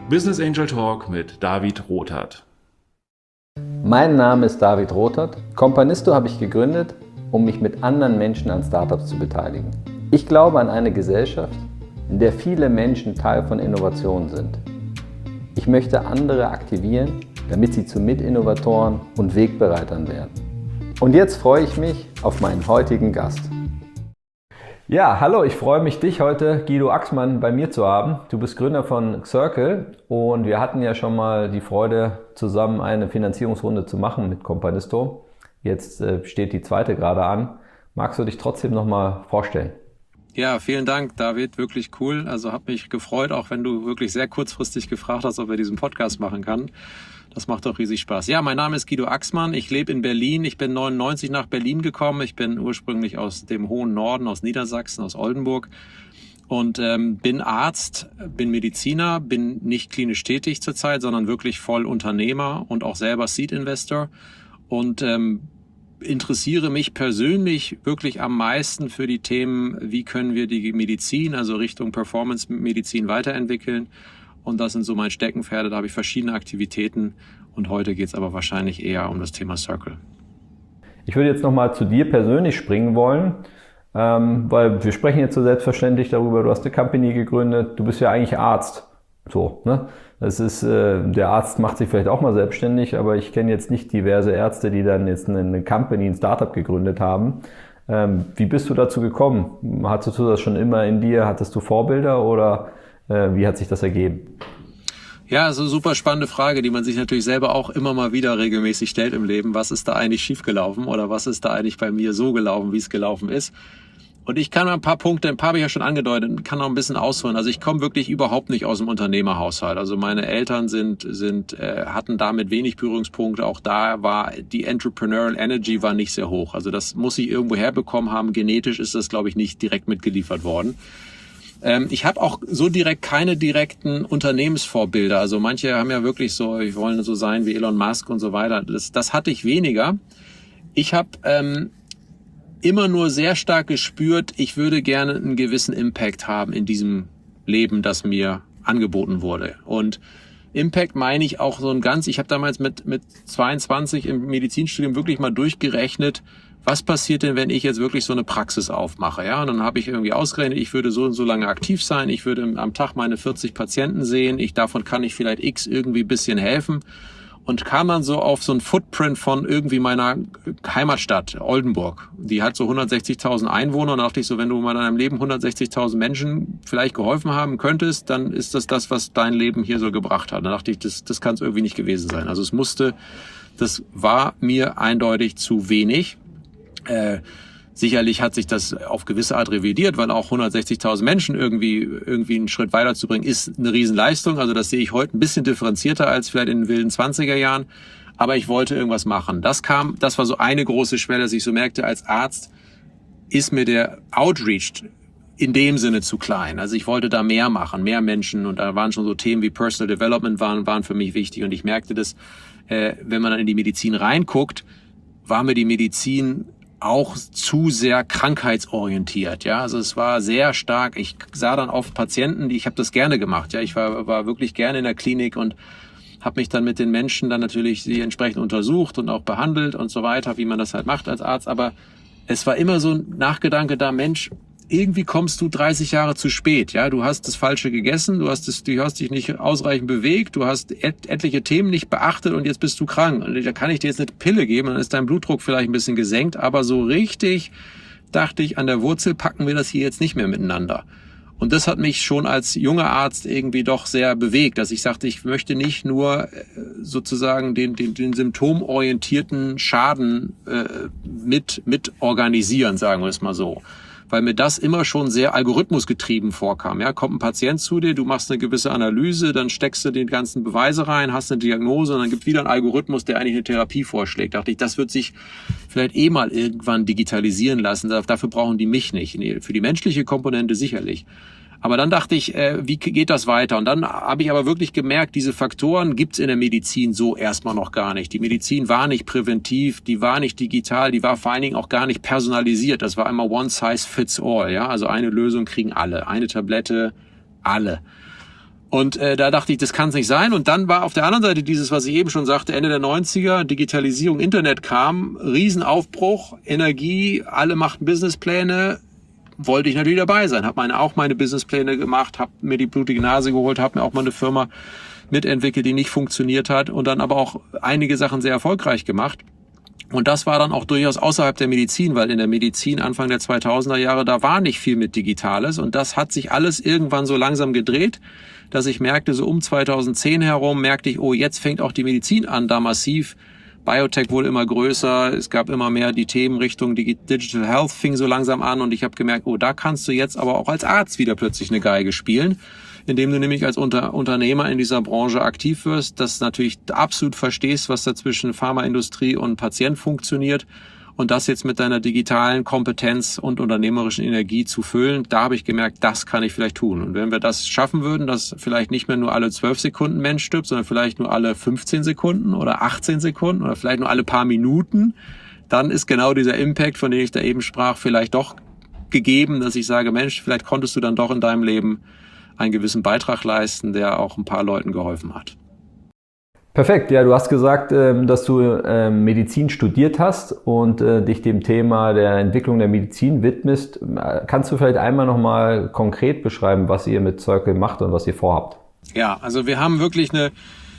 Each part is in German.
Business Angel Talk mit David Rothart. Mein Name ist David Rothart. Companisto habe ich gegründet, um mich mit anderen Menschen an Startups zu beteiligen. Ich glaube an eine Gesellschaft, in der viele Menschen Teil von Innovationen sind. Ich möchte andere aktivieren, damit sie zu Mitinnovatoren und Wegbereitern werden. Und jetzt freue ich mich auf meinen heutigen Gast. Ja, hallo, ich freue mich, dich heute, Guido Axmann, bei mir zu haben. Du bist Gründer von Circle und wir hatten ja schon mal die Freude, zusammen eine Finanzierungsrunde zu machen mit Companisto. Jetzt steht die zweite gerade an. Magst du dich trotzdem nochmal vorstellen? Ja, vielen Dank, David. Wirklich cool. Also habe mich gefreut, auch wenn du wirklich sehr kurzfristig gefragt hast, ob wir diesen Podcast machen kann. Das macht doch riesig Spaß. Ja, mein Name ist Guido Axmann. Ich lebe in Berlin. Ich bin 99 nach Berlin gekommen. Ich bin ursprünglich aus dem hohen Norden, aus Niedersachsen, aus Oldenburg. Und bin Arzt, bin Mediziner, bin nicht klinisch tätig zurzeit, sondern wirklich voll Unternehmer und auch selber Seed Investor. Und interessiere mich persönlich wirklich am meisten für die Themen, wie können wir die Medizin, also Richtung Performance-Medizin weiterentwickeln. Und das sind so meine Steckenpferde, da habe ich verschiedene Aktivitäten und heute geht es aber wahrscheinlich eher um das Thema Circle. Ich würde jetzt nochmal zu dir persönlich springen wollen, weil wir sprechen jetzt so selbstverständlich darüber, du hast eine Company gegründet, du bist ja eigentlich Arzt. So, ne? Das ist, der Arzt macht sich vielleicht auch mal selbstständig, aber ich kenne jetzt nicht diverse Ärzte, die dann jetzt eine Company, ein Startup gegründet haben. Wie bist du dazu gekommen? Hattest du das schon immer in dir? Hattest du Vorbilder oder wie hat sich das ergeben? Ja, also super spannende Frage, die man sich natürlich selber auch immer mal wieder regelmäßig stellt im Leben. Was ist da eigentlich schiefgelaufen oder was ist da eigentlich bei mir so gelaufen, wie es gelaufen ist? Und ich kann mal ein paar habe ich ja schon angedeutet, kann noch ein bisschen ausholen. Also ich komme wirklich überhaupt nicht aus dem Unternehmerhaushalt. Also meine Eltern hatten damit wenig Berührungspunkte. Auch da war die Entrepreneurial Energy war nicht sehr hoch. Also das muss ich irgendwo herbekommen haben. Genetisch ist das, glaube ich, nicht direkt mitgeliefert worden. Ich habe auch so direkt keine direkten Unternehmensvorbilder. Also manche haben ja wirklich so, ich wollen so sein wie Elon Musk und so weiter. Das hatte ich weniger. Ich habe immer nur sehr stark gespürt, ich würde gerne einen gewissen Impact haben in diesem Leben, das mir angeboten wurde. Und Impact meine ich auch so ich habe damals mit 22 im Medizinstudium wirklich mal durchgerechnet, was passiert denn, wenn ich jetzt wirklich so eine Praxis aufmache? Ja, und dann habe ich irgendwie ausgerechnet, ich würde so und so lange aktiv sein, ich würde am Tag meine 40 Patienten sehen, davon kann ich vielleicht X irgendwie ein bisschen helfen. Und kam dann so auf so ein Footprint von irgendwie meiner Heimatstadt, Oldenburg. Die hat so 160.000 Einwohner und da dachte ich so, wenn du mal in deinem Leben 160.000 Menschen vielleicht geholfen haben könntest, dann ist das, was dein Leben hier so gebracht hat. Da dachte ich, das kann es irgendwie nicht gewesen sein. Also das war mir eindeutig zu wenig. Sicherlich hat sich das auf gewisse Art revidiert, weil auch 160.000 Menschen irgendwie einen Schritt weiterzubringen, ist eine Riesenleistung. Also das sehe ich heute ein bisschen differenzierter als vielleicht in den wilden 20er Jahren. Aber ich wollte irgendwas machen. Das war so eine große Schwelle, dass ich so merkte, als Arzt ist mir der Outreach in dem Sinne zu klein. Also ich wollte da mehr machen, mehr Menschen. Und da waren schon so Themen wie Personal Development waren für mich wichtig. Und ich merkte, dass wenn man dann in die Medizin reinguckt, war mir die Medizin auch zu sehr krankheitsorientiert, ja, also es war sehr stark, ich sah dann oft Patienten, ich habe das gerne gemacht, ja, ich war wirklich gerne in der Klinik und habe mich dann mit den Menschen dann natürlich sie entsprechend untersucht und auch behandelt und so weiter, wie man das halt macht als Arzt, aber es war immer so ein Nachgedanke da, Mensch, irgendwie kommst du 30 Jahre zu spät, ja, du hast das Falsche gegessen, du hast dich nicht ausreichend bewegt, du hast etliche Themen nicht beachtet und jetzt bist du krank. Und da kann ich dir jetzt eine Pille geben, dann ist dein Blutdruck vielleicht ein bisschen gesenkt, aber so richtig dachte ich, an der Wurzel packen wir das hier jetzt nicht mehr miteinander. Und das hat mich schon als junger Arzt irgendwie doch sehr bewegt, dass ich sagte, ich möchte nicht nur sozusagen den symptomorientierten Schaden mit organisieren, sagen wir es mal so. Weil mir das immer schon sehr algorithmusgetrieben vorkam. Ja, kommt ein Patient zu dir, du machst eine gewisse Analyse, dann steckst du die ganzen Beweise rein, hast eine Diagnose und dann gibt wieder einen Algorithmus, der eigentlich eine Therapie vorschlägt. Dachte ich, das wird sich vielleicht mal irgendwann digitalisieren lassen. Dafür brauchen die mich nicht. Für die menschliche Komponente sicherlich. Aber dann dachte ich, wie geht das weiter? Und dann habe ich aber wirklich gemerkt, diese Faktoren gibt's in der Medizin so erstmal noch gar nicht. Die Medizin war nicht präventiv, die war nicht digital, die war vor allen Dingen auch gar nicht personalisiert. Das war immer one size fits all, ja. Also eine Lösung kriegen alle, eine Tablette, alle. Und da dachte ich, das kann es nicht sein. Und dann war auf der anderen Seite dieses, was ich eben schon sagte, Ende der 90er, Digitalisierung, Internet kam, Riesenaufbruch, Energie, alle machten Businesspläne, wollte ich natürlich dabei sein. Habe auch meine Businesspläne gemacht, habe mir die blutige Nase geholt, habe mir auch mal eine Firma mitentwickelt, die nicht funktioniert hat und dann aber auch einige Sachen sehr erfolgreich gemacht. Und das war dann auch durchaus außerhalb der Medizin, weil in der Medizin Anfang der 2000er Jahre, da war nicht viel mit Digitales. Und das hat sich alles irgendwann so langsam gedreht, dass ich merkte, so um 2010 herum, merkte ich, oh, jetzt fängt auch die Medizin an, da massiv. Biotech wurde immer größer, es gab immer mehr die Themen Richtung Digital Health fing so langsam an und ich habe gemerkt, oh, da kannst du jetzt aber auch als Arzt wieder plötzlich eine Geige spielen, indem du nämlich als Unternehmer in dieser Branche aktiv wirst, das natürlich absolut verstehst, was da zwischen Pharmaindustrie und Patient funktioniert und das jetzt mit deiner digitalen Kompetenz und unternehmerischen Energie zu füllen, da habe ich gemerkt, das kann ich vielleicht tun. Und wenn wir das schaffen würden, dass vielleicht nicht mehr nur alle 12 Sekunden ein Mensch stirbt, sondern vielleicht nur alle 15 Sekunden oder 18 Sekunden oder vielleicht nur alle paar Minuten, dann ist genau dieser Impact, von dem ich da eben sprach, vielleicht doch gegeben, dass ich sage, Mensch, vielleicht konntest du dann doch in deinem Leben einen gewissen Beitrag leisten, der auch ein paar Leuten geholfen hat. Perfekt, ja, du hast gesagt, dass du Medizin studiert hast und dich dem Thema der Entwicklung der Medizin widmest. Kannst du vielleicht einmal nochmal konkret beschreiben, was ihr mit Circle macht und was ihr vorhabt? Ja, also wir haben wirklich eine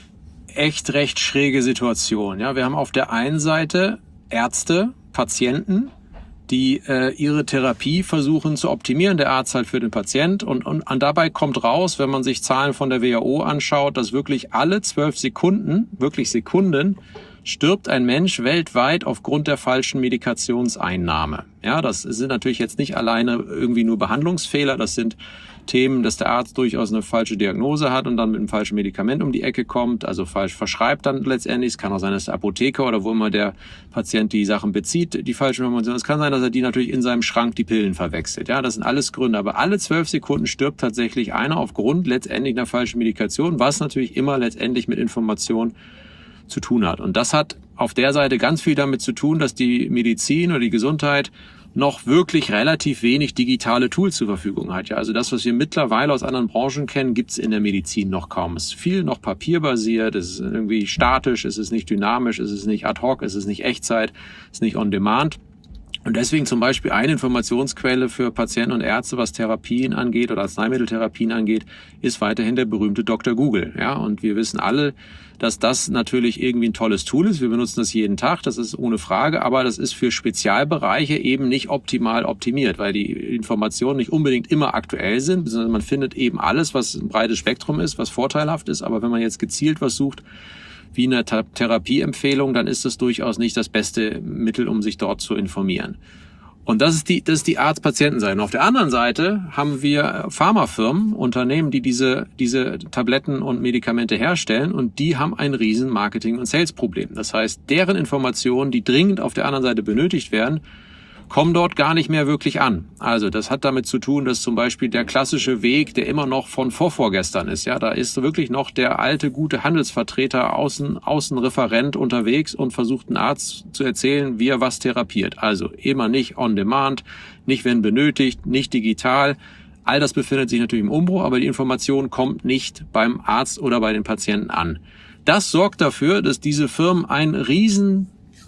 echt recht schräge Situation. Ja, wir haben auf der einen Seite Ärzte, Patienten, die ihre Therapie versuchen zu optimieren, der Arzt halt für den Patient. Und dabei kommt raus, wenn man sich Zahlen von der WHO anschaut, dass wirklich alle 12 Sekunden, wirklich Sekunden, stirbt ein Mensch weltweit aufgrund der falschen Medikationseinnahme. Ja, das sind natürlich jetzt nicht alleine irgendwie nur Behandlungsfehler, das sind Themen, dass der Arzt durchaus eine falsche Diagnose hat und dann mit einem falschen Medikament um die Ecke kommt, also falsch verschreibt dann letztendlich. Es kann auch sein, dass der Apotheker oder wo immer der Patient die Sachen bezieht, die falschen Informationen. Es kann sein, dass er die natürlich in seinem Schrank die Pillen verwechselt. Ja, das sind alles Gründe. Aber alle 12 Sekunden stirbt tatsächlich einer aufgrund letztendlich einer falschen Medikation, was natürlich immer letztendlich mit Information zu tun hat. Und das hat auf der Seite ganz viel damit zu tun, dass die Medizin oder die Gesundheit noch wirklich relativ wenig digitale Tools zur Verfügung hat. Ja, also das, was wir mittlerweile aus anderen Branchen kennen, gibt es in der Medizin noch kaum. Es ist viel noch papierbasiert, es ist irgendwie statisch, es ist nicht dynamisch, es ist nicht ad hoc, es ist nicht Echtzeit, es ist nicht on demand. Und deswegen zum Beispiel eine Informationsquelle für Patienten und Ärzte, was Therapien angeht oder Arzneimitteltherapien angeht, ist weiterhin der berühmte Dr. Google. Ja, und wir wissen alle, dass das natürlich irgendwie ein tolles Tool ist. Wir benutzen das jeden Tag, das ist ohne Frage, aber das ist für Spezialbereiche eben nicht optimal optimiert, weil die Informationen nicht unbedingt immer aktuell sind, sondern man findet eben alles, was ein breites Spektrum ist, was vorteilhaft ist. Aber wenn man jetzt gezielt was sucht, wie eine Therapieempfehlung, dann ist das durchaus nicht das beste Mittel, um sich dort zu informieren. Und das ist die Arzt-Patienten-Seite. Und auf der anderen Seite haben wir Pharmafirmen, Unternehmen, die diese Tabletten und Medikamente herstellen und die haben ein riesen Marketing- und Sales-Problem. Das heißt, deren Informationen, die dringend auf der anderen Seite benötigt werden, kommen dort gar nicht mehr wirklich an. Also das hat damit zu tun, dass zum Beispiel der klassische Weg, der immer noch von vorgestern ist, ja, da ist wirklich noch der alte, gute Handelsvertreter, Außenreferent unterwegs und versucht einen Arzt zu erzählen, wie er was therapiert. Also immer nicht on demand, nicht wenn benötigt, nicht digital. All das befindet sich natürlich im Umbruch, aber die Information kommt nicht beim Arzt oder bei den Patienten an. Das sorgt dafür, dass diese Firmen einen riesen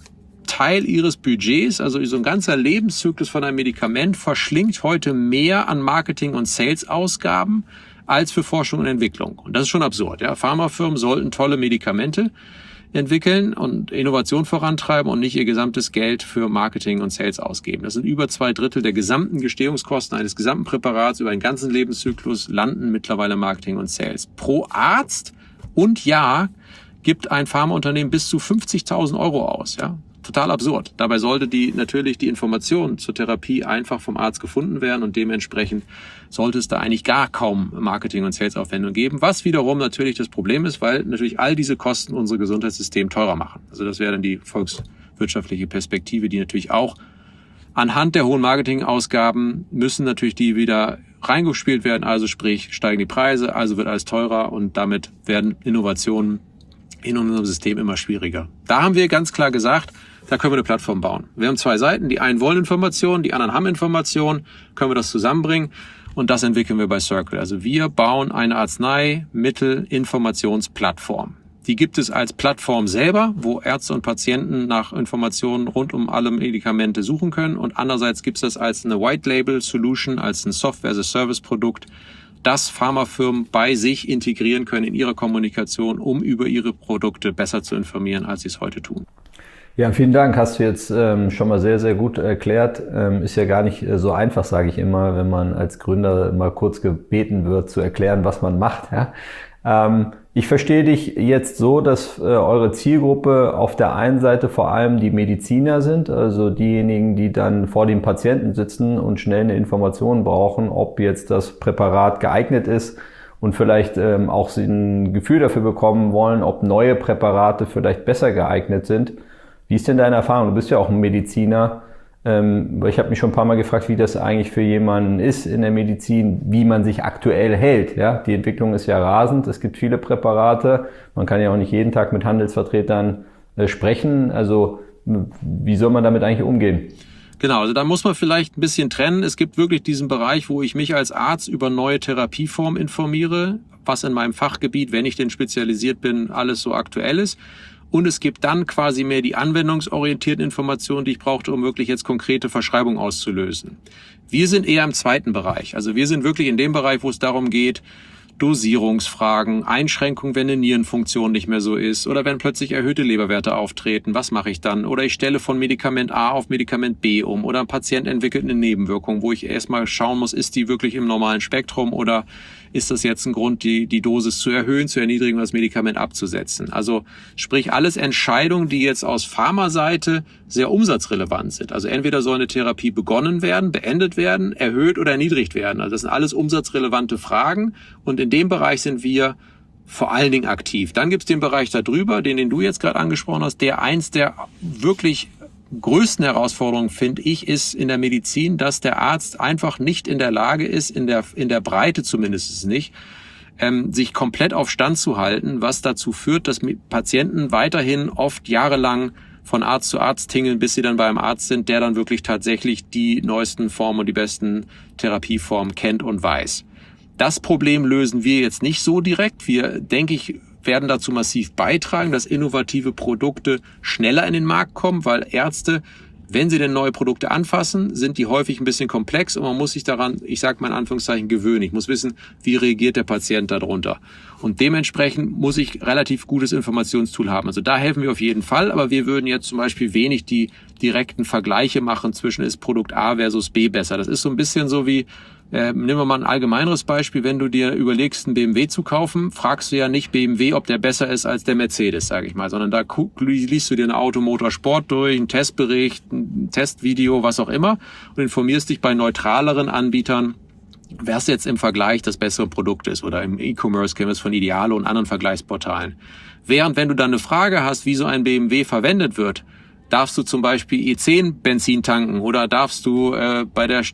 Teil ihres Budgets, also so ein ganzer Lebenszyklus von einem Medikament, verschlingt heute mehr an Marketing- und Sales-Ausgaben als für Forschung und Entwicklung. Und das ist schon absurd. Ja? Pharmafirmen sollten tolle Medikamente entwickeln und Innovation vorantreiben und nicht ihr gesamtes Geld für Marketing und Sales ausgeben. Das sind über 2/3 der gesamten Gestehungskosten eines gesamten Präparats über den ganzen Lebenszyklus landen mittlerweile Marketing und Sales. Pro Arzt und Jahr gibt ein Pharmaunternehmen bis zu 50.000 Euro aus. Ja? Total absurd. Dabei sollte natürlich die Information zur Therapie einfach vom Arzt gefunden werden und dementsprechend sollte es da eigentlich gar kaum Marketing- und Sales-Aufwendungen geben, was wiederum natürlich das Problem ist, weil natürlich all diese Kosten unser Gesundheitssystem teurer machen. Also das wäre dann die volkswirtschaftliche Perspektive, die natürlich auch anhand der hohen Marketingausgaben müssen natürlich die wieder reingespielt werden, also sprich steigen die Preise, also wird alles teurer und damit werden Innovationen in unserem System immer schwieriger. Da haben wir ganz klar gesagt, da können wir eine Plattform bauen. Wir haben 2 Seiten, die einen wollen Informationen, die anderen haben Informationen, können wir das zusammenbringen Und das entwickeln wir bei Circle. Also wir bauen eine Arzneimittelinformationsplattform. Die gibt es als Plattform selber, wo Ärzte und Patienten nach Informationen rund um alle Medikamente suchen können. Und andererseits gibt es das als eine White-Label-Solution, als ein Software-as-a-Service-Produkt, das Pharmafirmen bei sich integrieren können in ihre Kommunikation, um über ihre Produkte besser zu informieren, als sie es heute tun. Ja, vielen Dank. Hast du jetzt schon mal sehr, sehr gut erklärt. Ist ja gar nicht so einfach, sage ich immer, wenn man als Gründer mal kurz gebeten wird, zu erklären, was man macht. Ja? Ich verstehe dich jetzt so, dass eure Zielgruppe auf der einen Seite vor allem die Mediziner sind, also diejenigen, die dann vor dem Patienten sitzen und schnell eine Information brauchen, ob jetzt das Präparat geeignet ist und vielleicht auch sie ein Gefühl dafür bekommen wollen, ob neue Präparate vielleicht besser geeignet sind. Wie ist denn deine Erfahrung? Du bist ja auch ein Mediziner. Ich habe mich schon ein paar Mal gefragt, wie das eigentlich für jemanden ist in der Medizin, wie man sich aktuell hält. Ja? Die Entwicklung ist ja rasend, es gibt viele Präparate, man kann ja auch nicht jeden Tag mit Handelsvertretern sprechen. Also wie soll man damit eigentlich umgehen? Genau, also da muss man vielleicht ein bisschen trennen. Es gibt wirklich diesen Bereich, wo ich mich als Arzt über neue Therapieformen informiere, was in meinem Fachgebiet, wenn ich denn spezialisiert bin, alles so aktuell ist. Und es gibt dann quasi mehr die anwendungsorientierten Informationen, die ich brauchte, um wirklich jetzt konkrete Verschreibungen auszulösen. Wir sind eher im zweiten Bereich. Also wir sind wirklich in dem Bereich, wo es darum geht, Dosierungsfragen, Einschränkungen, wenn eine Nierenfunktion nicht mehr so ist oder wenn plötzlich erhöhte Leberwerte auftreten, was mache ich dann? Oder ich stelle von Medikament A auf Medikament B um oder ein Patient entwickelt eine Nebenwirkung, wo ich erstmal schauen muss, ist die wirklich im normalen Spektrum oder ist das jetzt ein Grund, die Dosis zu erhöhen, zu erniedrigen und das Medikament abzusetzen? Also sprich alles Entscheidungen, die jetzt aus Pharmaseite sehr umsatzrelevant sind. Also entweder soll eine Therapie begonnen werden, beendet werden, erhöht oder erniedrigt werden. Also das sind alles umsatzrelevante Fragen und in dem Bereich sind wir vor allen Dingen aktiv. Dann gibt es den Bereich darüber, den du jetzt gerade angesprochen hast, der eins der wirklich größten Herausforderungen, finde ich, ist in der Medizin, dass der Arzt einfach nicht in der Lage ist, in der Breite zumindest nicht, sich komplett auf Stand zu halten, was dazu führt, dass Patienten weiterhin oft jahrelang von Arzt zu Arzt tingeln, bis sie dann beim Arzt sind, der dann wirklich tatsächlich die neuesten Formen und die besten Therapieformen kennt und weiß. Das Problem lösen wir jetzt nicht so direkt. Wir, denke ich, werden dazu massiv beitragen, dass innovative Produkte schneller in den Markt kommen, weil Ärzte, wenn sie denn neue Produkte anfassen, sind die häufig ein bisschen komplex und man muss sich daran, ich sage mal in Anführungszeichen, gewöhnen. Ich muss wissen, wie reagiert der Patient darunter. Und dementsprechend muss ich relativ gutes Informationstool haben. Also da helfen wir auf jeden Fall, aber wir würden jetzt zum Beispiel wenig die direkten Vergleiche machen zwischen ist Produkt A versus B besser. Das ist so ein bisschen so wie, nehmen wir mal ein allgemeineres Beispiel, wenn du dir überlegst, einen BMW zu kaufen, fragst du ja nicht BMW, ob der besser ist als der Mercedes, sage ich mal, sondern da liest du dir eine Automotorsport durch, einen Testbericht, ein Testvideo, was auch immer und informierst dich bei neutraleren Anbietern, was jetzt im Vergleich das bessere Produkt ist oder im E-Commerce kennen wir es von Idealo und anderen Vergleichsportalen. Während wenn du dann eine Frage hast, wie so ein BMW verwendet wird, darfst du zum Beispiel E10 Benzin tanken oder darfst du bei der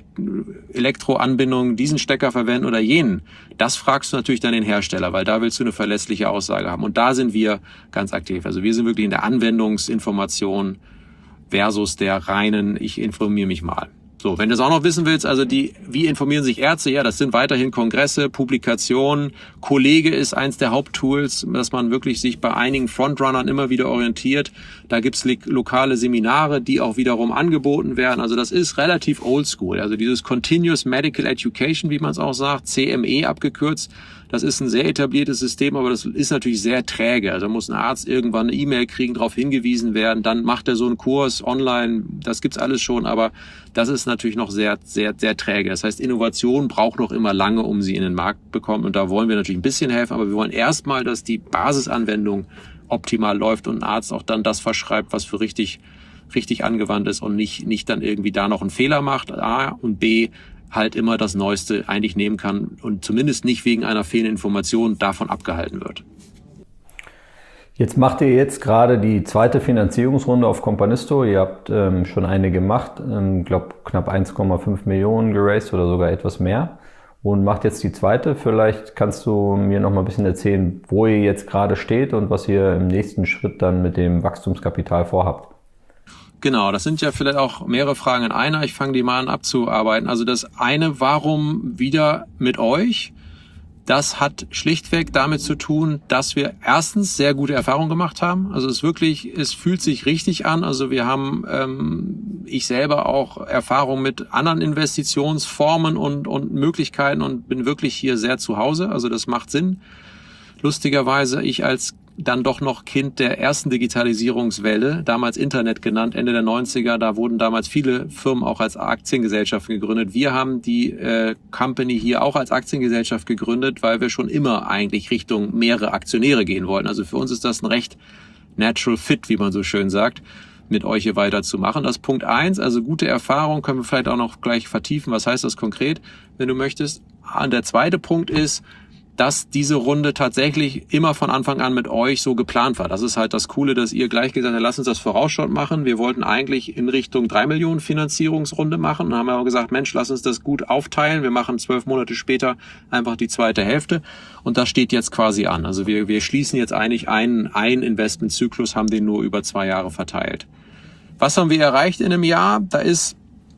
Stecker-Elektroanbindung diesen Stecker verwenden oder jenen? Das fragst du natürlich dann den Hersteller, weil da willst du eine verlässliche Aussage haben. Und da sind wir ganz aktiv. Also wir sind wirklich in der Anwendungsinformation versus der reinen, ich informiere mich mal. So, wenn du es auch noch wissen willst, also wie informieren sich Ärzte? Ja, das sind weiterhin Kongresse, Publikationen. Kollege ist eins der Haupttools, dass man wirklich sich bei einigen Frontrunnern immer wieder orientiert. Da gibt's lokale Seminare, die auch wiederum angeboten werden. Also das ist relativ oldschool. Also dieses Continuous Medical Education, wie man es auch sagt, CME abgekürzt, das ist ein sehr etabliertes System, aber das ist natürlich sehr träge. Also muss ein Arzt irgendwann eine E-Mail kriegen, darauf hingewiesen werden, dann macht er so einen Kurs online, das gibt's alles schon, aber das ist natürlich noch sehr, sehr, sehr träge. Das heißt, Innovation braucht noch immer lange, um sie in den Markt bekommen und da wollen wir natürlich ein bisschen helfen, aber wir wollen erstmal, dass die Basisanwendung optimal läuft und ein Arzt auch dann das verschreibt, was für richtig angewandt ist und nicht dann irgendwie da noch einen Fehler macht, A und B, halt immer das Neueste eigentlich nehmen kann und zumindest nicht wegen einer fehlenden Information davon abgehalten wird. Jetzt macht ihr jetzt gerade die zweite Finanzierungsrunde auf Companisto. Ihr habt schon eine gemacht, glaube knapp 1,5 Millionen geraced oder sogar etwas mehr und macht jetzt die zweite. Vielleicht kannst du mir noch mal ein bisschen erzählen, wo ihr jetzt gerade steht und was ihr im nächsten Schritt dann mit dem Wachstumskapital vorhabt. Genau, das sind ja vielleicht auch mehrere Fragen in einer. Ich fange die mal an abzuarbeiten. Also das eine, warum wieder mit euch? Das hat schlichtweg damit zu tun, dass wir erstens sehr gute Erfahrungen gemacht haben. Also es fühlt sich richtig an. Also wir haben, ich selber auch Erfahrung mit anderen Investitionsformen und Möglichkeiten und bin wirklich hier sehr zu Hause. Also das macht Sinn. Lustigerweise, ich als dann doch noch Kind der ersten Digitalisierungswelle, damals Internet genannt, Ende der 90er, da wurden damals viele Firmen auch als Aktiengesellschaften gegründet. Wir haben die Company hier auch als Aktiengesellschaft gegründet, weil wir schon immer eigentlich Richtung mehrere Aktionäre gehen wollten. Also für uns ist das ein recht natural fit, wie man so schön sagt, mit euch hier weiterzumachen. Das ist Punkt 1, also gute Erfahrung, können wir vielleicht auch noch gleich vertiefen. Was heißt das konkret, wenn du möchtest? Und der zweite Punkt ist, dass diese Runde tatsächlich immer von Anfang an mit euch so geplant war. Das ist halt das Coole, dass ihr gleich gesagt habt, lass uns das vorausschauend machen. Wir wollten eigentlich in Richtung 3 Millionen Finanzierungsrunde machen. Dann haben wir aber gesagt, Mensch, lass uns das gut aufteilen. Wir machen 12 Monate später einfach die zweite Hälfte. Und das steht jetzt quasi an. Also wir schließen jetzt eigentlich einen Investmentzyklus, haben den nur über 2 Jahre verteilt. Was haben wir erreicht in einem Jahr? Da ist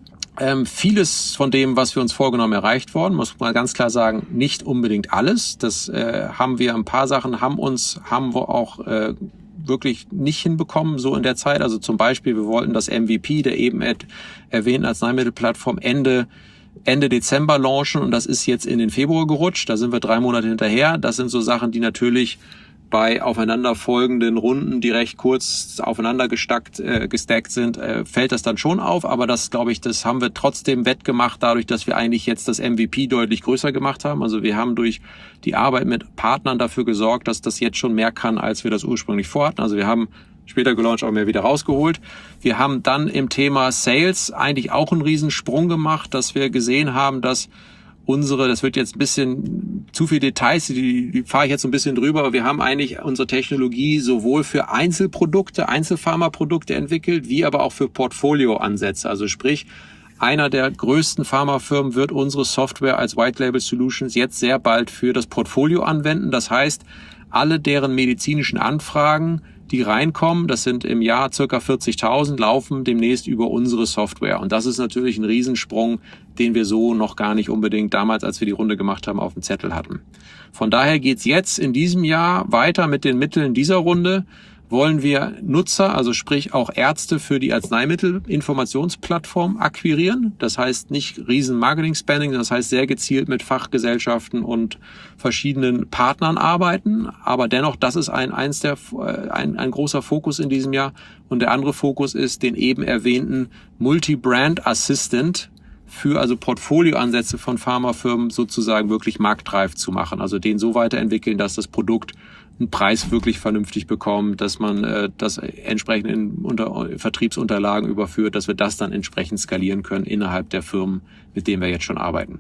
vieles von dem, was wir uns vorgenommen, erreicht worden. Muss man ganz klar sagen, nicht unbedingt alles. Das haben wir, ein paar Sachen haben wir auch wirklich nicht hinbekommen, so in der Zeit. Also zum Beispiel, wir wollten das MVP der eben erwähnten Arzneimittelplattform Ende Dezember launchen und das ist jetzt in den Februar gerutscht. Da sind wir 3 Monate hinterher. Das sind so Sachen, die natürlich bei aufeinanderfolgenden Runden, die recht kurz aufeinander gestackt sind, fällt das dann schon auf. Aber das, glaube ich, das haben wir trotzdem wettgemacht, dadurch, dass wir eigentlich jetzt das MVP deutlich größer gemacht haben. Also wir haben durch die Arbeit mit Partnern dafür gesorgt, dass das jetzt schon mehr kann, als wir das ursprünglich vorhatten. Also wir haben später gelauncht, auch mehr wieder rausgeholt. Wir haben dann im Thema Sales eigentlich auch einen Riesensprung gemacht, dass wir gesehen haben, dass das wird jetzt ein bisschen zu viel Details, die fahre ich jetzt so ein bisschen drüber, aber wir haben eigentlich unsere Technologie sowohl für Einzelprodukte, Einzelpharmaprodukte entwickelt, wie aber auch für Portfolioansätze. Also sprich, einer der größten Pharmafirmen wird unsere Software als White Label Solutions jetzt sehr bald für das Portfolio anwenden. Das heißt, alle deren medizinischen Anfragen, die reinkommen, das sind im Jahr circa 40.000, laufen demnächst über unsere Software. Und das ist natürlich ein Riesensprung, den wir so noch gar nicht unbedingt damals, als wir die Runde gemacht haben, auf dem Zettel hatten. Von daher geht's jetzt in diesem Jahr weiter mit den Mitteln dieser Runde. Wollen wir Nutzer, also sprich auch Ärzte für die Arzneimittelinformationsplattform akquirieren. Das heißt nicht riesen Marketing-Spending, das heißt sehr gezielt mit Fachgesellschaften und verschiedenen Partnern arbeiten. Aber dennoch, das ist ein großer Fokus in diesem Jahr. Und der andere Fokus ist, den eben erwähnten Multi-Brand Assistant für also Portfolioansätze von Pharmafirmen sozusagen wirklich marktreif zu machen. Also den so weiterentwickeln, dass das Produkt einen Preis wirklich vernünftig bekommt, dass man das entsprechend in Vertriebsunterlagen überführt, dass wir das dann entsprechend skalieren können innerhalb der Firmen, mit denen wir jetzt schon arbeiten.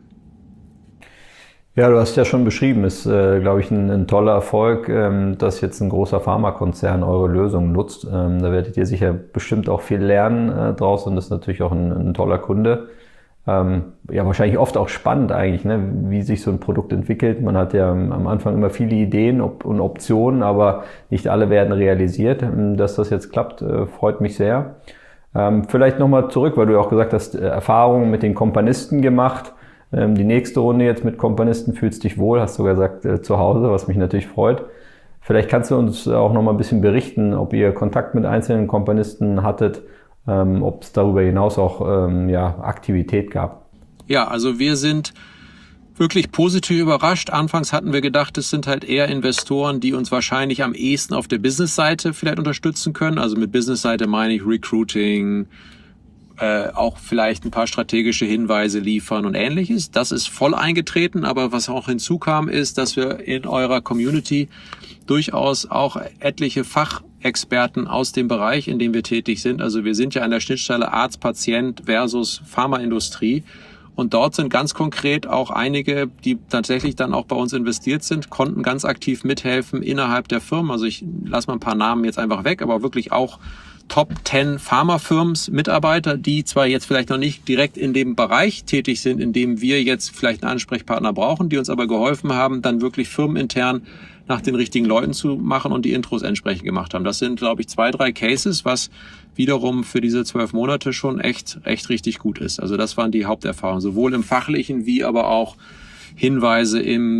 Ja, du hast ja schon beschrieben, ist, glaube ich, ein toller Erfolg, dass jetzt ein großer Pharmakonzern eure Lösung nutzt. Da werdet ihr sicher bestimmt auch viel lernen draus und das ist natürlich auch ein toller Kunde. Ja, wahrscheinlich oft auch spannend eigentlich, ne, wie sich so ein Produkt entwickelt. Man hat ja am Anfang immer viele Ideen und Optionen, aber nicht alle werden realisiert. Dass das jetzt klappt, freut mich sehr. Vielleicht nochmal zurück, weil du ja auch gesagt hast, Erfahrungen mit den Kompanisten gemacht. Die nächste Runde jetzt mit Kompanisten, fühlst dich wohl, hast sogar gesagt, zu Hause, was mich natürlich freut. Vielleicht kannst du uns auch nochmal ein bisschen berichten, ob ihr Kontakt mit einzelnen Kompanisten hattet, ob es darüber hinaus auch Aktivität gab. Ja, also wir sind wirklich positiv überrascht. Anfangs hatten wir gedacht, es sind halt eher Investoren, die uns wahrscheinlich am ehesten auf der Business-Seite vielleicht unterstützen können. Also mit Business-Seite meine ich Recruiting, auch vielleicht ein paar strategische Hinweise liefern und Ähnliches. Das ist voll eingetreten, aber was auch hinzukam, ist, dass wir in eurer Community durchaus auch etliche Fachexperten aus dem Bereich, in dem wir tätig sind. Also wir sind ja an der Schnittstelle Arzt, Patient versus Pharmaindustrie. Und dort sind ganz konkret auch einige, die tatsächlich dann auch bei uns investiert sind, konnten ganz aktiv mithelfen innerhalb der Firmen. Also ich lasse mal ein paar Namen jetzt einfach weg, aber wirklich auch Top 10 Pharmafirmen Mitarbeiter, die zwar jetzt vielleicht noch nicht direkt in dem Bereich tätig sind, in dem wir jetzt vielleicht einen Ansprechpartner brauchen, die uns aber geholfen haben, dann wirklich firmenintern nach den richtigen Leuten zu machen und die Intros entsprechend gemacht haben. Das sind, glaube ich, 2, 3 Cases, was wiederum für diese 12 Monate schon echt richtig gut ist. Also das waren die Haupterfahrungen, sowohl im Fachlichen wie aber auch Hinweise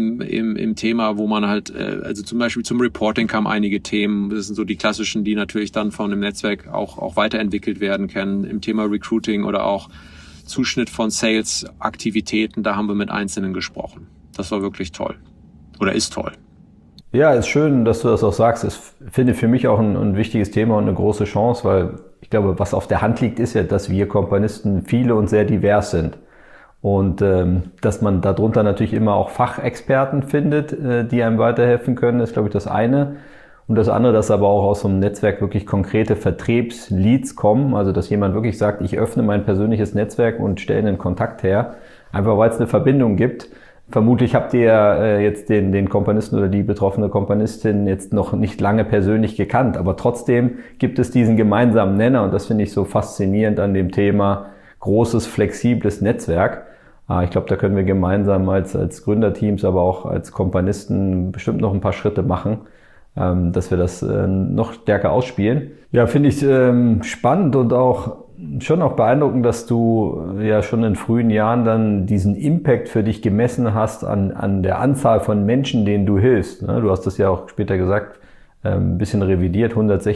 im Thema, wo man halt, also zum Beispiel zum Reporting kamen einige Themen, das sind so die klassischen, die natürlich dann von dem Netzwerk auch weiterentwickelt werden können, im Thema Recruiting oder auch Zuschnitt von Sales-Aktivitäten, da haben wir mit Einzelnen gesprochen. Das war wirklich toll. Oder ist toll. Ja, ist schön, dass du das auch sagst. Ich finde für mich auch ein wichtiges Thema und eine große Chance, weil ich glaube, was auf der Hand liegt, ist ja, dass wir Kompanisten viele und sehr divers sind. Und dass man darunter natürlich immer auch Fachexperten findet, die einem weiterhelfen können, ist, glaube ich, das eine. Und das andere, dass aber auch aus so einem Netzwerk wirklich konkrete Vertriebsleads kommen. Also dass jemand wirklich sagt, ich öffne mein persönliches Netzwerk und stelle einen Kontakt her, einfach weil es eine Verbindung gibt. Vermutlich habt ihr jetzt den Kompanisten oder die betroffene Kompanistin jetzt noch nicht lange persönlich gekannt, aber trotzdem gibt es diesen gemeinsamen Nenner und das finde ich so faszinierend an dem Thema großes, flexibles Netzwerk. Ich glaube, da können wir gemeinsam als Gründerteams, aber auch als Kompanisten bestimmt noch ein paar Schritte machen, dass wir das noch stärker ausspielen. Ja, finde ich spannend und schon auch beeindruckend, dass du ja schon in frühen Jahren dann diesen Impact für dich gemessen hast an der Anzahl von Menschen, denen du hilfst. Du hast das ja auch später gesagt, ein bisschen revidiert.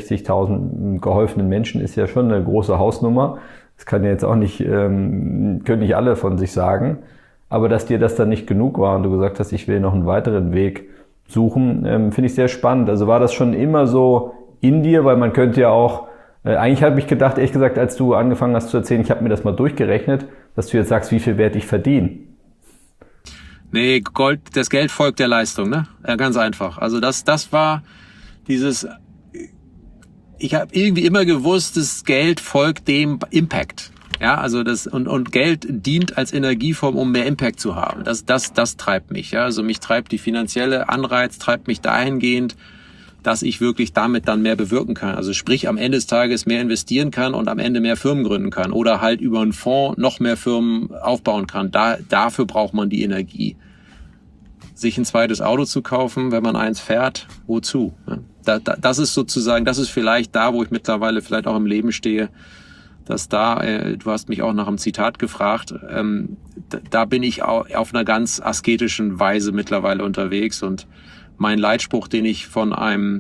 160.000 geholfenen Menschen ist ja schon eine große Hausnummer. Das kann ja jetzt auch nicht, können nicht alle von sich sagen. Aber dass dir das dann nicht genug war und du gesagt hast, ich will noch einen weiteren Weg suchen, finde ich sehr spannend. Also war das schon immer so in dir, weil man könnte ja auch, eigentlich habe ich gedacht, ehrlich gesagt, als du angefangen hast zu erzählen, ich habe mir das mal durchgerechnet, dass du jetzt sagst, wie viel werde ich verdienen? Nee, das Geld folgt der Leistung, ne? Ja, ganz einfach. Also das war dieses, ich habe irgendwie immer gewusst, das Geld folgt dem Impact. Ja, also und Geld dient als Energieform, um mehr Impact zu haben. Das treibt mich, ja. Also mich treibt die finanzielle Anreiz, treibt mich dahingehend, dass ich wirklich damit dann mehr bewirken kann. Also sprich, am Ende des Tages mehr investieren kann und am Ende mehr Firmen gründen kann oder halt über einen Fonds noch mehr Firmen aufbauen kann. Dafür braucht man die Energie. Sich ein zweites Auto zu kaufen, wenn man eins fährt, wozu? Das ist sozusagen, das ist vielleicht da, wo ich mittlerweile vielleicht auch im Leben stehe, dass du hast mich auch nach einem Zitat gefragt, da bin ich auch auf einer ganz asketischen Weise mittlerweile unterwegs und mein Leitspruch, den ich von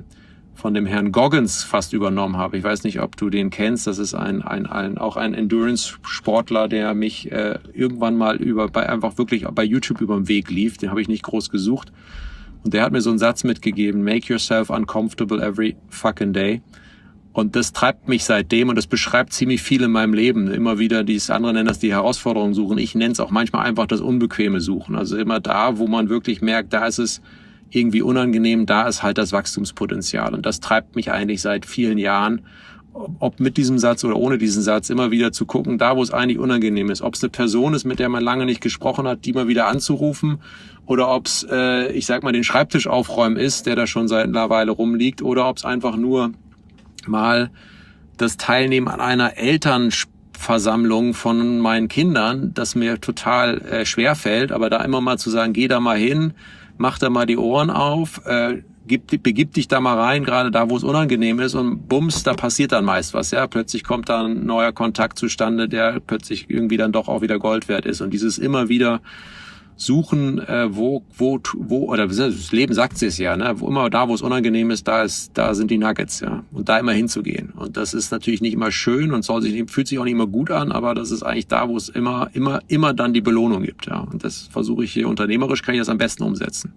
dem Herrn Goggins fast übernommen habe. Ich weiß nicht, ob du den kennst. Das ist auch ein Endurance-Sportler, der mich irgendwann mal einfach wirklich bei YouTube über den Weg lief. Den habe ich nicht groß gesucht. Und der hat mir so einen Satz mitgegeben: Make yourself uncomfortable every fucking day. Und das treibt mich seitdem und das beschreibt ziemlich viel in meinem Leben. Immer wieder, andere nennen das die Herausforderungen suchen. Ich nenne es auch manchmal einfach das Unbequeme suchen. Also immer da, wo man wirklich merkt, da ist es irgendwie unangenehm, da ist halt das Wachstumspotenzial. Und das treibt mich eigentlich seit vielen Jahren, ob mit diesem Satz oder ohne diesen Satz, immer wieder zu gucken, da wo es eigentlich unangenehm ist. Ob es eine Person ist, mit der man lange nicht gesprochen hat, die mal wieder anzurufen, oder ob es, ich sag mal, den Schreibtisch aufräumen ist, der da schon seit einer Weile rumliegt, oder ob es einfach nur mal das Teilnehmen an einer Elternversammlung von meinen Kindern, das mir total schwer fällt, aber da immer mal zu sagen, geh da mal hin, mach da mal die Ohren auf, begib dich da mal rein, gerade da, wo es unangenehm ist und bums, da passiert dann meist was. Ja, plötzlich kommt da ein neuer Kontakt zustande, der plötzlich irgendwie dann doch auch wieder Gold wert ist. Und dieses immer wieder suchen, wo, oder das Leben sagt es ja, ne, wo immer da, wo es unangenehm ist, da sind die Nuggets, ja, und da immer hinzugehen. Und das ist natürlich nicht immer schön und fühlt sich auch nicht immer gut an, aber das ist eigentlich da, wo es immer dann die Belohnung gibt, ja. Und das versuche ich hier unternehmerisch, kann ich das am besten umsetzen.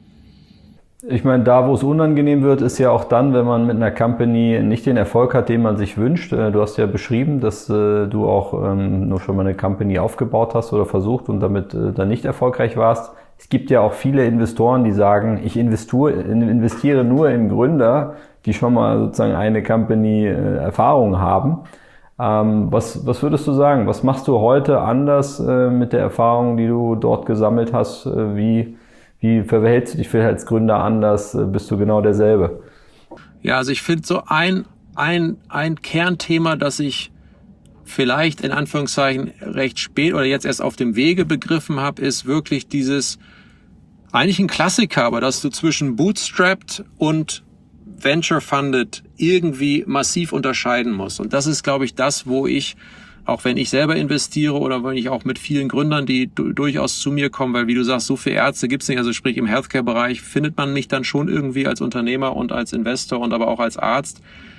Ich meine, da, wo es unangenehm wird, ist ja auch dann, wenn man mit einer Company nicht den Erfolg hat, den man sich wünscht. Du hast ja beschrieben, dass du auch nur schon mal eine Company aufgebaut hast oder versucht und damit dann nicht erfolgreich warst. Es gibt ja auch viele Investoren, die sagen, ich investiere nur in Gründer, die schon mal sozusagen eine Company Erfahrung haben. Was würdest du sagen? Was machst du heute anders mit der Erfahrung, die du dort gesammelt hast? Wie verhältst du dich vielleicht als Gründer anders? Bist du genau derselbe? Ja, also ich finde so ein ein Kernthema, das ich vielleicht in Anführungszeichen recht spät oder jetzt erst auf dem Wege begriffen habe, ist wirklich dieses, eigentlich ein Klassiker, aber dass du zwischen Bootstrapped und Venture Funded irgendwie massiv unterscheiden musst. Und das ist, glaube ich, das, wo ich, auch wenn ich selber investiere oder wenn ich auch mit vielen Gründern, die durchaus zu mir kommen, weil wie du sagst, so viele Ärzte gibt's nicht, also sprich im Healthcare-Bereich findet man mich dann schon irgendwie als Unternehmer und als Investor und aber auch als Arzt.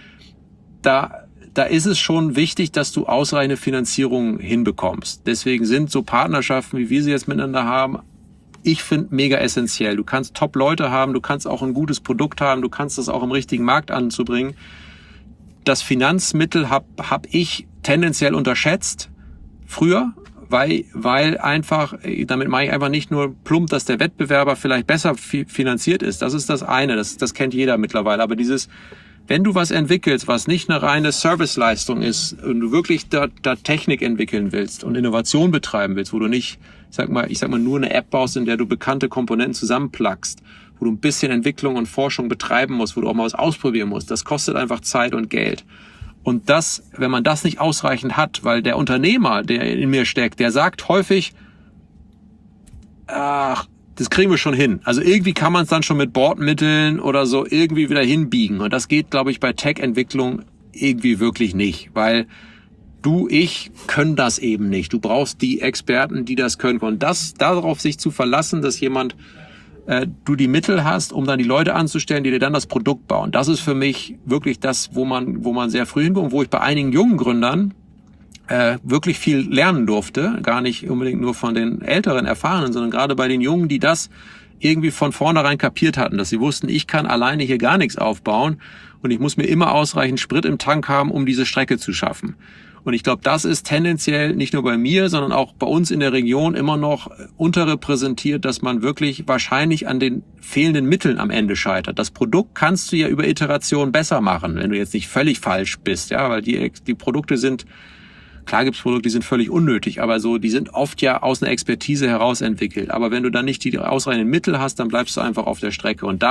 Da ist es schon wichtig, dass du ausreichende Finanzierung hinbekommst. Deswegen sind so Partnerschaften, wie wir sie jetzt miteinander haben, ich finde mega essentiell. Du kannst Top-Leute haben, du kannst auch ein gutes Produkt haben, du kannst das auch im richtigen Markt anzubringen. Das Finanzmittel hab ich tendenziell unterschätzt früher, weil einfach, damit meine ich einfach nicht nur plump, dass der Wettbewerber vielleicht besser finanziert ist. Das ist das eine, das kennt jeder mittlerweile. Aber dieses, wenn du was entwickelst, was nicht eine reine Serviceleistung ist und du wirklich da Technik entwickeln willst und Innovation betreiben willst, wo du nicht, ich sag mal, nur eine App baust, in der du bekannte Komponenten zusammenplugst, wo du ein bisschen Entwicklung und Forschung betreiben musst, wo du auch mal was ausprobieren musst, das kostet einfach Zeit und Geld. Und das, wenn man das nicht ausreichend hat, weil der Unternehmer, der in mir steckt, der sagt häufig, ach, das kriegen wir schon hin. Also irgendwie kann man es dann schon mit Bordmitteln oder so irgendwie wieder hinbiegen. Und das geht, glaube ich, bei Tech-Entwicklung irgendwie wirklich nicht, weil ich können das eben nicht. Du brauchst die Experten, die das können. Und darauf sich zu verlassen, dass du die Mittel hast, um dann die Leute anzustellen, die dir dann das Produkt bauen. Das ist für mich wirklich das, wo man sehr früh hinkommt, wo ich bei einigen jungen Gründern wirklich viel lernen durfte. Gar nicht unbedingt nur von den älteren Erfahrenen, sondern gerade bei den Jungen, die das irgendwie von vornherein kapiert hatten, dass sie wussten, ich kann alleine hier gar nichts aufbauen und ich muss mir immer ausreichend Sprit im Tank haben, um diese Strecke zu schaffen. Und ich glaube, das ist tendenziell nicht nur bei mir, sondern auch bei uns in der Region immer noch unterrepräsentiert, dass man wirklich wahrscheinlich an den fehlenden Mitteln am Ende scheitert. Das Produkt kannst du ja über Iteration besser machen, wenn du jetzt nicht völlig falsch bist, ja, weil die Produkte sind, klar gibt's Produkte, die sind völlig unnötig, aber so, die sind oft ja aus einer Expertise heraus entwickelt. Aber wenn du dann nicht die ausreichenden Mittel hast, dann bleibst du einfach auf der Strecke. Und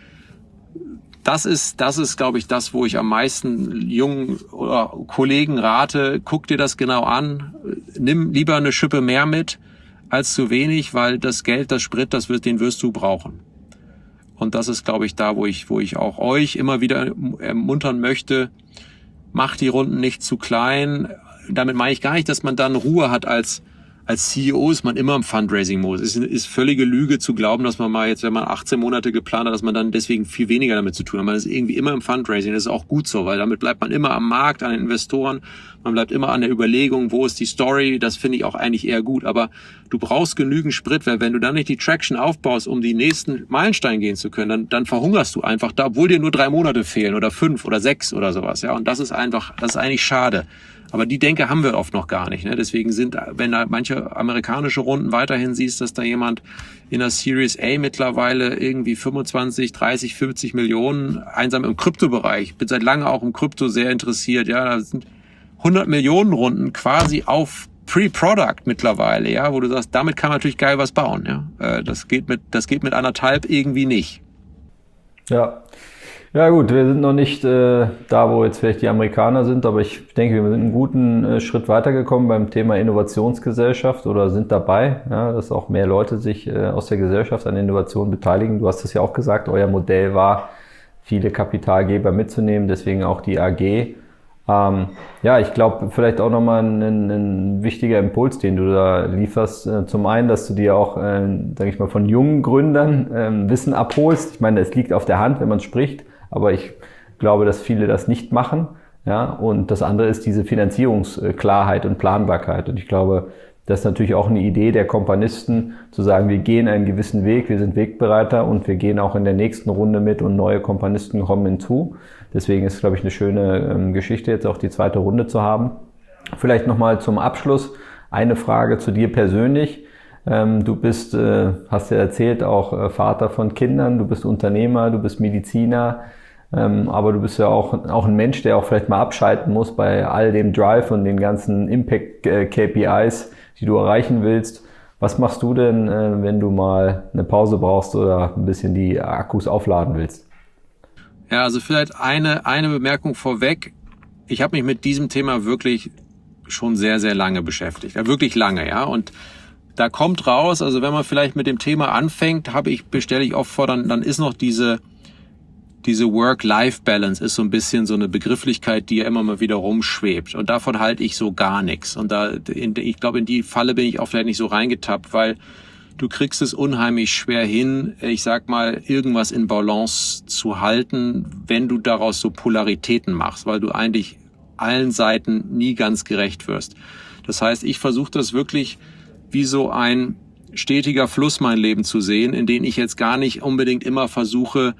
das ist, glaube ich, das, wo ich am meisten jungen oder Kollegen rate, guck dir das genau an, nimm lieber eine Schippe mehr mit als zu wenig, weil das Geld, das Sprit, den wirst du brauchen. Und das ist, glaube ich, da, wo ich auch euch immer wieder ermuntern möchte, macht die Runden nicht zu klein. Damit meine ich gar nicht, dass man dann Ruhe hat als CEO ist man immer im Fundraising-Modus. Es ist völlige Lüge zu glauben, dass man mal jetzt, wenn man 18 Monate geplant hat, dass man dann deswegen viel weniger damit zu tun hat. Man ist irgendwie immer im Fundraising. Das ist auch gut so, weil damit bleibt man immer am Markt, an den Investoren. Man bleibt immer an der Überlegung, wo ist die Story. Das finde ich auch eigentlich eher gut. Aber du brauchst genügend Sprit, weil wenn du dann nicht die Traction aufbaust, um die nächsten Meilensteine gehen zu können, dann verhungerst du einfach da, obwohl dir nur 3 Monate fehlen oder 5 oder 6 oder sowas. Ja, und das ist eigentlich schade. Aber die Denke haben wir oft noch gar nicht. Ne? Deswegen wenn da manche amerikanische Runden weiterhin siehst, dass da jemand in der Series A mittlerweile irgendwie 25, 30, 50 Millionen einsam im Kryptobereich. Ich bin seit lange auch im Krypto sehr interessiert. Ja, da sind 100 Millionen Runden quasi auf Pre-Product mittlerweile. Ja, wo du sagst, damit kann man natürlich geil was bauen. Ja, das geht mit 1,5 irgendwie nicht. Ja. Ja gut, wir sind noch nicht da, wo jetzt vielleicht die Amerikaner sind, aber ich denke, wir sind einen guten Schritt weitergekommen beim Thema Innovationsgesellschaft oder sind dabei, ja, dass auch mehr Leute sich aus der Gesellschaft an Innovationen beteiligen. Du hast es ja auch gesagt, euer Modell war, viele Kapitalgeber mitzunehmen, deswegen auch die AG. Ja, ich glaube, vielleicht auch nochmal ein wichtiger Impuls, den du da lieferst. Zum einen, dass du dir auch, sage ich mal, von jungen Gründern Wissen abholst. Ich meine, es liegt auf der Hand, wenn man spricht. Aber ich glaube, dass viele das nicht machen. Ja, und das andere ist diese Finanzierungsklarheit und Planbarkeit. Und ich glaube, das ist natürlich auch eine Idee der Kompanisten, zu sagen, wir gehen einen gewissen Weg, wir sind Wegbereiter und wir gehen auch in der nächsten Runde mit und neue Kompanisten kommen hinzu. Deswegen ist, glaube ich, eine schöne Geschichte, jetzt auch die zweite Runde zu haben. Vielleicht nochmal zum Abschluss eine Frage zu dir persönlich. Du bist, hast ja erzählt, auch Vater von Kindern, du bist Unternehmer, du bist Mediziner. Aber du bist ja auch ein Mensch, der auch vielleicht mal abschalten muss bei all dem Drive und den ganzen Impact-KPIs, die du erreichen willst. Was machst du denn, wenn du mal eine Pause brauchst oder ein bisschen die Akkus aufladen willst? Ja, also vielleicht eine Bemerkung vorweg. Ich habe mich mit diesem Thema wirklich schon sehr, sehr lange beschäftigt. Ja, wirklich lange, ja. Und da kommt raus, also wenn man vielleicht mit dem Thema anfängt, stelle ich oft vor, dann ist noch diese Work-Life-Balance ist so ein bisschen so eine Begrifflichkeit, die ja immer mal wieder rumschwebt. Und davon halte ich so gar nichts. Und ich glaube, in die Falle bin ich auch vielleicht nicht so reingetappt, weil du kriegst es unheimlich schwer hin, ich sag mal, irgendwas in Balance zu halten, wenn du daraus so Polaritäten machst, weil du eigentlich allen Seiten nie ganz gerecht wirst. Das heißt, ich versuche das wirklich wie so ein stetiger Fluss mein Leben zu sehen, in den ich jetzt gar nicht unbedingt immer versuche,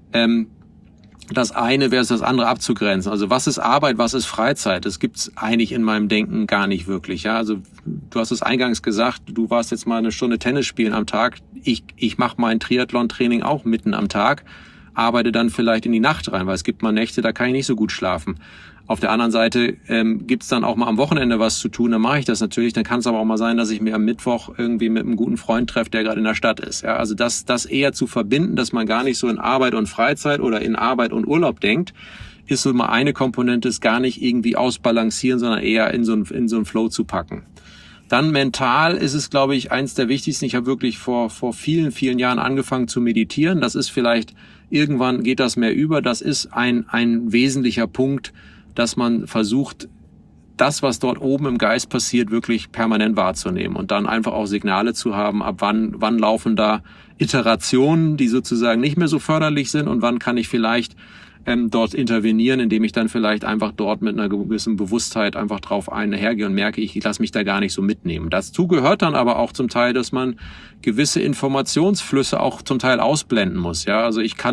das eine versus das andere abzugrenzen. Also was ist Arbeit, was ist Freizeit? Das gibt's eigentlich in meinem Denken gar nicht wirklich. Ja, also du hast es eingangs gesagt, du warst jetzt mal eine Stunde Tennis spielen am Tag. Ich mache mein Triathlon-Training auch mitten am Tag, arbeite dann vielleicht in die Nacht rein, weil es gibt mal Nächte, da kann ich nicht so gut schlafen. Auf der anderen Seite gibt's dann auch mal am Wochenende was zu tun, dann mache ich das natürlich. Dann kann es aber auch mal sein, dass ich mir am Mittwoch irgendwie mit einem guten Freund treffe, der gerade in der Stadt ist. Ja, also das eher zu verbinden, dass man gar nicht so in Arbeit und Freizeit oder in Arbeit und Urlaub denkt, ist so mal eine Komponente, ist gar nicht irgendwie ausbalancieren, sondern eher in so einen Flow zu packen. Dann mental ist es, glaube ich, eins der wichtigsten. Ich habe wirklich vor vielen, vielen Jahren angefangen zu meditieren. Das ist vielleicht, irgendwann geht das mehr über. Das ist ein wesentlicher Punkt, dass man versucht, das, was dort oben im Geist passiert, wirklich permanent wahrzunehmen und dann einfach auch Signale zu haben, ab wann laufen da Iterationen, die sozusagen nicht mehr so förderlich sind und wann kann ich vielleicht dort intervenieren, indem ich dann vielleicht einfach dort mit einer gewissen Bewusstheit einfach drauf einhergehe und merke, ich lasse mich da gar nicht so mitnehmen. Dazu gehört dann aber auch zum Teil, dass man gewisse Informationsflüsse auch zum Teil ausblenden muss. Ja, also ich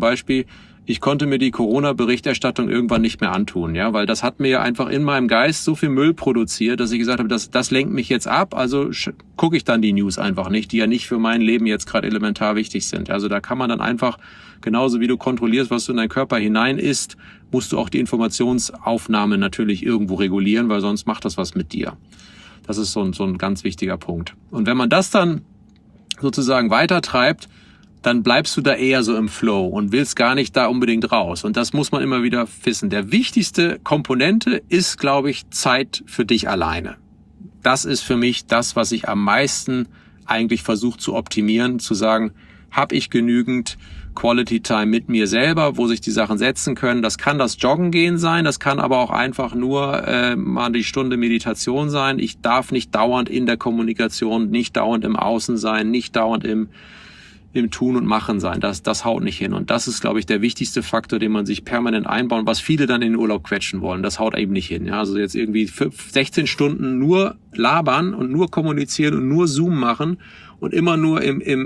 konnte mir die Corona-Berichterstattung irgendwann nicht mehr antun, ja, weil das hat mir ja einfach in meinem Geist so viel Müll produziert, dass ich gesagt habe, das lenkt mich jetzt ab, also gucke ich dann die News einfach nicht, die ja nicht für mein Leben jetzt gerade elementar wichtig sind. Also da kann man dann einfach, genauso wie du kontrollierst, was du in deinen Körper hinein isst, musst du auch die Informationsaufnahme natürlich irgendwo regulieren, weil sonst macht das was mit dir. Das ist so ein ganz wichtiger Punkt. Und wenn man das dann sozusagen weitertreibt, dann bleibst du da eher so im Flow und willst gar nicht da unbedingt raus. Und das muss man immer wieder wissen. Der wichtigste Komponente ist, glaube ich, Zeit für dich alleine. Das ist für mich das, was ich am meisten eigentlich versuche zu optimieren, zu sagen, habe ich genügend Quality Time mit mir selber, wo sich die Sachen setzen können. Das kann das Joggen gehen sein, das kann aber auch einfach nur mal die Stunde Meditation sein. Ich darf nicht dauernd in der Kommunikation, nicht dauernd im Außen sein, nicht dauernd im Tun und Machen sein. Das haut nicht hin. Und das ist, glaube ich, der wichtigste Faktor, den man sich permanent einbaut, was viele dann in den Urlaub quetschen wollen. Das haut eben nicht hin. Ja, also jetzt irgendwie 16 Stunden nur labern und nur kommunizieren und nur Zoom machen und immer nur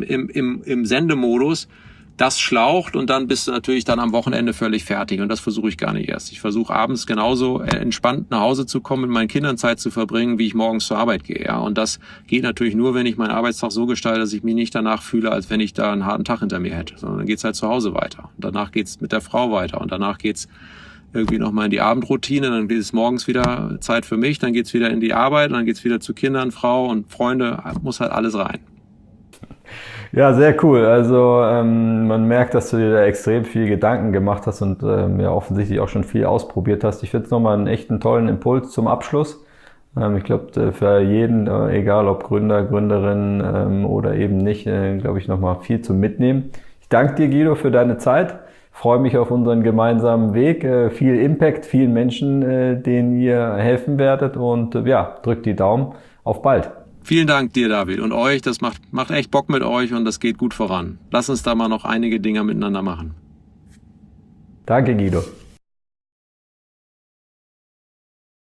im Sendemodus. Das schlaucht und dann bist du natürlich dann am Wochenende völlig fertig. Und das versuche ich gar nicht erst. Ich versuche abends genauso entspannt nach Hause zu kommen, mit meinen Kindern Zeit zu verbringen, wie ich morgens zur Arbeit gehe. Ja, und das geht natürlich nur, wenn ich meinen Arbeitstag so gestalte, dass ich mich nicht danach fühle, als wenn ich da einen harten Tag hinter mir hätte. Sondern dann geht's halt zu Hause weiter. Und danach geht's mit der Frau weiter. Und danach geht's irgendwie nochmal in die Abendroutine. Dann geht es morgens wieder Zeit für mich. Dann geht's wieder in die Arbeit. Dann geht's wieder zu Kindern, Frau und Freunde. Muss halt alles rein. Ja, sehr cool. Also man merkt, dass du dir da extrem viel Gedanken gemacht hast und ja offensichtlich auch schon viel ausprobiert hast. Ich finde es nochmal einen echten tollen Impuls zum Abschluss. Ich glaube, für jeden, egal ob Gründer, Gründerin oder eben nicht, glaube ich, nochmal viel zum Mitnehmen. Ich danke dir, Guido, für deine Zeit. Freue mich auf unseren gemeinsamen Weg. Viel Impact, vielen Menschen, denen ihr helfen werdet und ja, drückt die Daumen. Auf bald. Vielen Dank dir, David, und euch. Das macht echt Bock mit euch und das geht gut voran. Lass uns da mal noch einige Dinge miteinander machen. Danke, Guido.